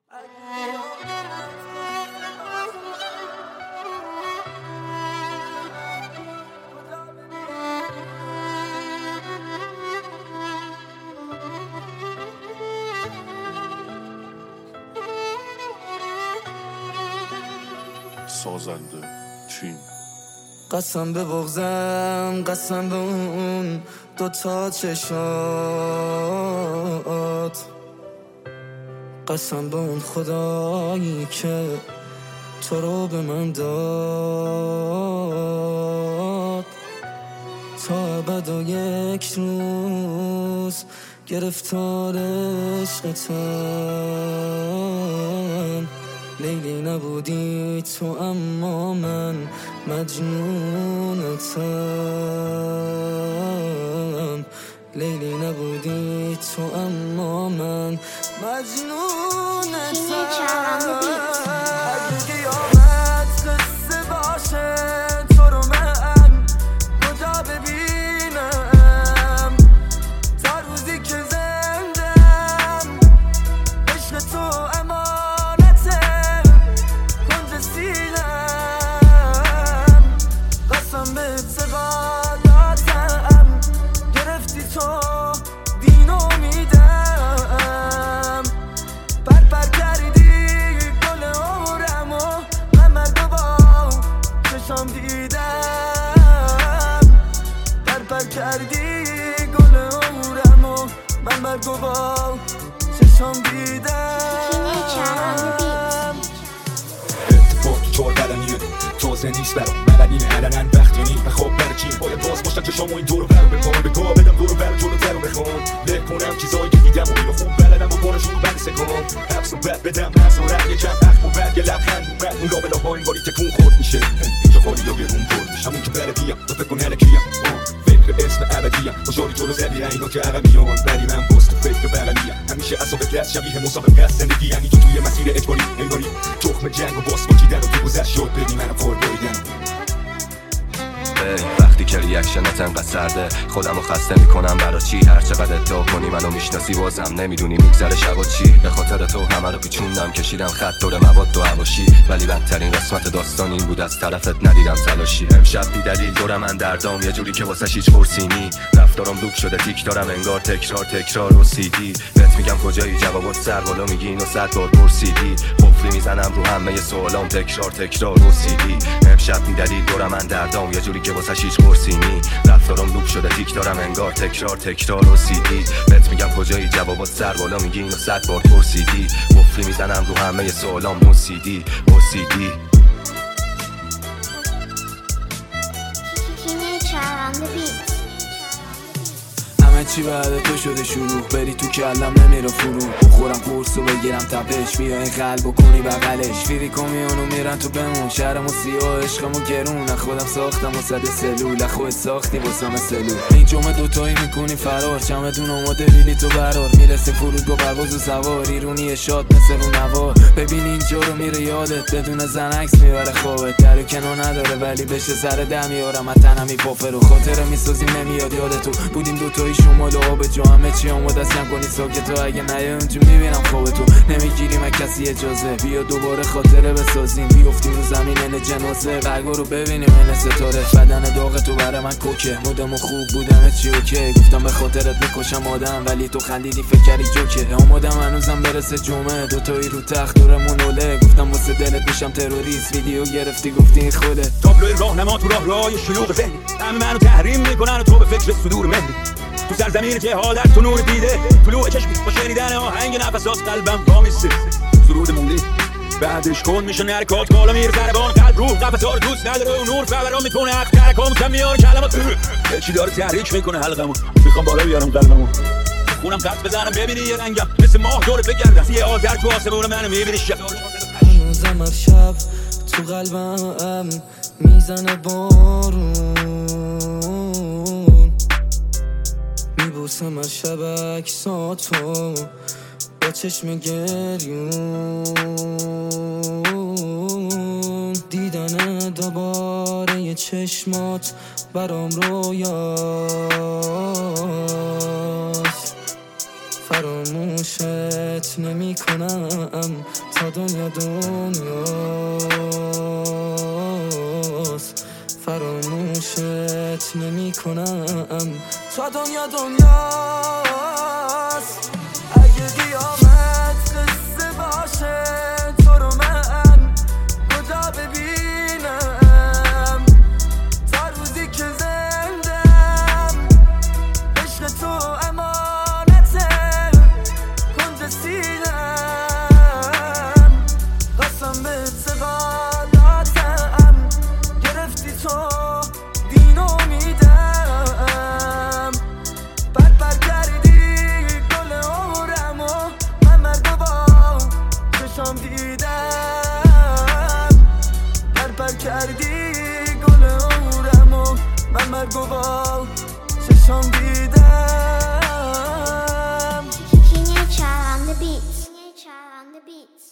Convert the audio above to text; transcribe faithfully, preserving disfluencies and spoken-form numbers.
سازنده تیم. قسم به بغضم، قسم به اون دوتا چشات، قسم به اون خدایی که تو رو به من داد. تا ابد و یک روز گرفتار عشقتم. لیلی نبودی تو اما من مجنونتم. لیلی نبودی تو اما من مجنونتم. اگه قیامت قصه باشه تو رو من کجا ببینم؟ تا روزی که زندم عشق تو امانته کنج سینم. قسم به اعتقاداتم گرفتی تو دین امیدم. پر پر کردی گل عمرمو من مرگ با چشام دیدم. پر پر کردی گل عمرمو من مرگ با چشام دیدم. اتفاق تو چار بدنیه تازه نیست برام مدنینه علنن وقتی نیم و خواب برچین باید باز باشن چشام و این دورو برو بکنم به گاه بدم دورو برو جلو تر رو بخوام له کنم چیزایی که دیدم و اینو خوب بلدم و بانشون رو بند سکام حبس و بد بدم حسارت یه کم اخم و بد یه لبخند اومد اون لابلا ها این باری تکون خورد میشه اینجا خالی یا بیرون برد میشه همون که بلدیم تا فکر کن هلکیم فکر اسم ابدیم خوشحالی تو رو زدی اینا که عقبیان ولی من باز تو فکر بلدیم همیشه اصاب دست شبیه مسابقه است زندگی یعنی تو توی مسیر اجباری انگاری تخم جنگ و باز باچیدن و تو گذشت شد بدی منو فور بریدن. وقتی که ریاکشنت انقدر سرده خودمو خسته میکنم برا چی؟ هر چقدر ادعا کنی منو میشناسی بازم نمیدونی میگذره شبا چی؟ به خاطر تو همه رو پیچوندم کشیدم خط دور مواد و حواشی ولی بدترین قسمت داستان این بود از طرفت ندیدم تلاشی. امشب بی دلیل دورم اندردام یه جوری که واسش هیچ پرسی نی رفتارم دوب شده تیک دارم انگار تکرار تکرار و سیدی بهت میگم کجایی جوابات سر بالا میگی اینو صد بار پرسیدی قفلی میزنم رو همه سوالام تکرار تکرار و سیدی. امشب بی دلیل دورم اندردام یه جوری که واسش هیچ پرسی نی رفتارم دوب شده تیک دارم انگار تکرار تکرار و سیدی بهت میگم کجایی جوابات سر بالا میگی اینو صد بار پرسیدی قفلی میزنم رو همه سوالام موسیدی موسیدی. همه چی بعد تو شده شروع بری تو کلم نمیره فرو بخورم قرص و بگیرم تپش بیا این قلب و کنی بغلش فیری کامیونو میرن تو بمون شهرمو سیاه عشقمو گرون خودم ساختم و صد سلول خود ساختی واسم سلول این جمعه دوتایی میکنی فرار چمدون آماده لیلی تو برار میرسه فرودگاه پرواز و سوار ایرونی شاد مثل رو نوار ببین اینجا رو میره یادت بدون زن عکس میبره خوابت در کنار نداره ولی بشه سر ده میارم تنم میپافه رو خاطره میسازیم نمیاد یادتو بودیم دوتایی شمال و آب جو همه چی آماده است کم کنی ساکت تو اگه نیای اونجا میبینم خواب تو نمیگیریم از کسی اجازه بیا دوباره خاطره بسازیم بیافتیم رو زمین این جنازه برگا رو ببینیم این ستاره بدن داغ تو برای من کوکه مودم خوب بودم چی اوکی گفتم به خاطرت میکشم آدم ولی تو خندیدی فکر کردی جوکه آمادم هنوزم برسه جمعه دوتایی رو تخت دورمون اوله گفتم واسه دلت میشم تروریست ویدیو گرفتی گفتی این خوده تابلوی راهنما تو راه راه شلوغ ذهنی همه منو تحریم میکنن و تو به فکر صدور مهری تو سرزمین جهالت تو نور دیده طلوع چشمی با شنیدن آهنگ نفسات قلبم وامیسته سرود موندی بعدش کن میشه حرکات بالا میره سربان قلب روح قفسا رو دوست نداره و نور فوران میکنه حق ترکام کم میاره کلمات چی داره تحریک میکنه حلقمو میخوام بالا بیارم قلبمو خونم خط بزنم ببینی یه رنگم مثل ماه دورت بگردم یه آذر تو آسمون منو میبینی شب هنوزم هر شب تو قلبم میزنه بارون میبوسم هر شب عکساتو با چشم گریون دیدن دوباره چشمات برام رویاست فراموش فراموشت نمی کنم تا دنیا دنیاست فراموشت نمی کنم تا دنیا دنیاست اگه قیامت قصه باشه تو رو من کجا ببینم تا روزی که زندم عشق تو امانته کنج سینم قسم به اعتقاداتم گرفتی تو دین امیدم بر بر کردی گل عمرم و من مرگ و با چشام دیدم بر بر کردی گل عمرم و من مرگ و با چشام دیدم Teenage Child on the beats. Teenage Child on the beats.